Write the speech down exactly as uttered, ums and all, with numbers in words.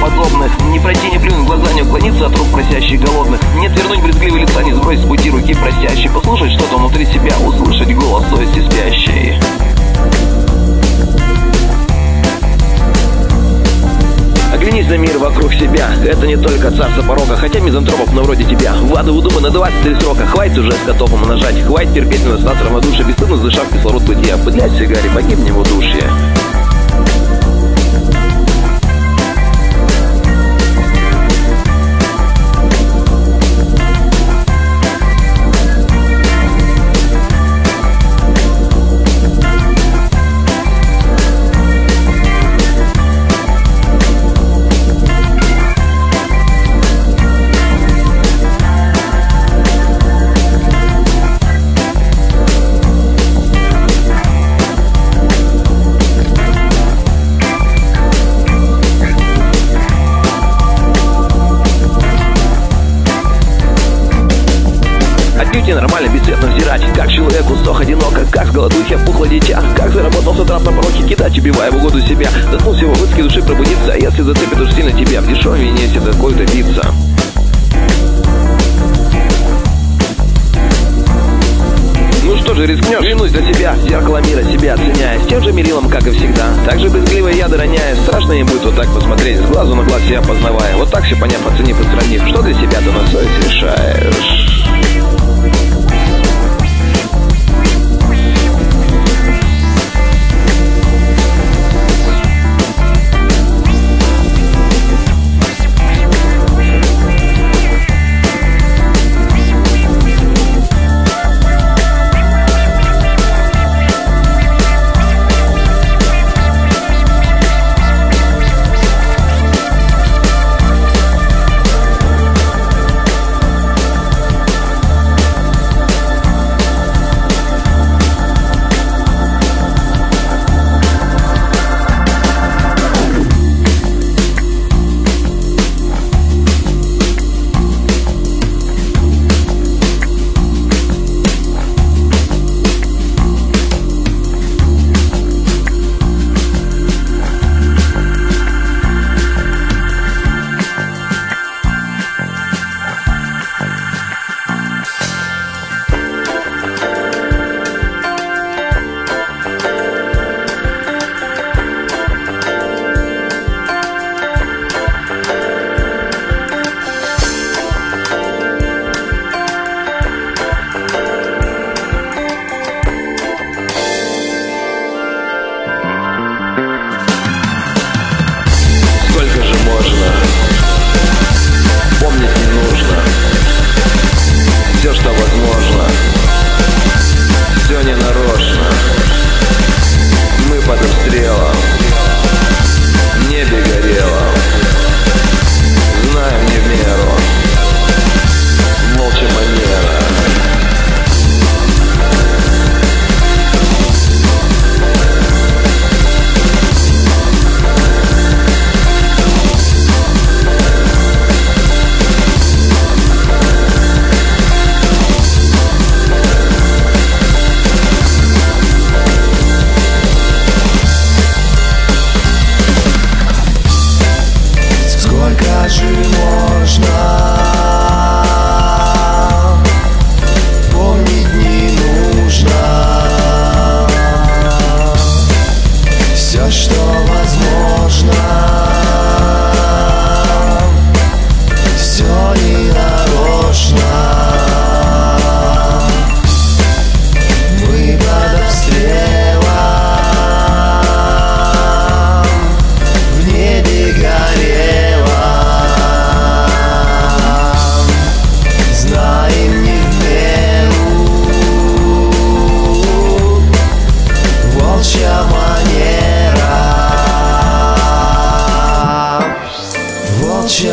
подобных. Не пройти, не плюнуть в глаза, не уклониться от рук просящих голодных. Не отвернуть брезгливые лица, не сбросить с пути руки просящей. Послушать что-то внутри себя, услышать голос совести спящей. Оглянись на мир вокруг себя, это не только царство порога, хотя мизантропов, но вроде тебя. В аду удумано двадцать три срока, хватит уже скотов умножать, хватит терпеть на нас равнодушие, бесстыдно задышав кислород бытия. Пыдлясь в сигаре, погибнем в удушье. Нормально бесцветно взирать, как человеку сох одиноко, как с голодухи опухло дитя, как заработал с утра на пороке кидать, убивая в угоду себя. Заткнулся его в души пробудиться, а если зацепит уж сильно тебя, в дешевом вине себе такой добиться. Ну что же, рискнешь взглянуть для себя, в зеркало мира себя оценяя, с тем же мерилом, как и всегда, так же брезгливо яды роняя. Страшно не будет вот так посмотреть, с глазу на глаз себя познавая, вот так все поняв, оценив и сравнив, что для себя ты на совесть решаешь. Волчья